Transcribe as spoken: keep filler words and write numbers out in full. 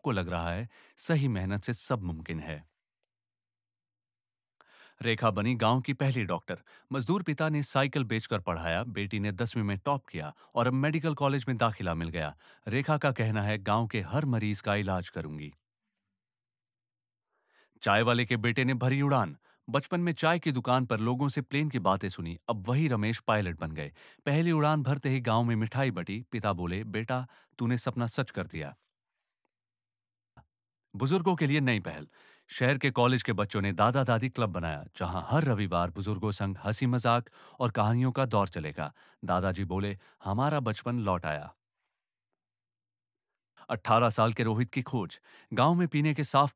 सबको लग रहा है सही मेहनत से सब मुमकिन है। रेखा बनी गांव की पहली डॉक्टर। मजदूर पिता ने साइकिल बेचकर पढ़ाया, बेटी ने दसवीं में टॉप किया और अब मेडिकल कॉलेज में दाखिला मिल गया। रेखा का कहना है, गांव के हर मरीज का इलाज करूंगी। चाय वाले के बेटे ने भरी उड़ान। बचपन में चाय की दुकान पर लोगों से प्लेन की बातें सुनी, अब वही रमेश पायलट बन गए। पहली उड़ान भरते ही गांव में मिठाई बटी। पिता बोले, बेटा तूने सपना सच कर दिया। बुजुर्गों के लिए नई पहल। शहर के कॉलेज के बच्चों ने दादा दादी क्लब बनाया, जहां हर रविवार बुजुर्गों संग हंसी मजाक और कहानियों का दौर चलेगा। दादाजी बोले, हमारा बचपन लौट आया। अठारह साल के रोहित की खोज। गांव में पीने के साफ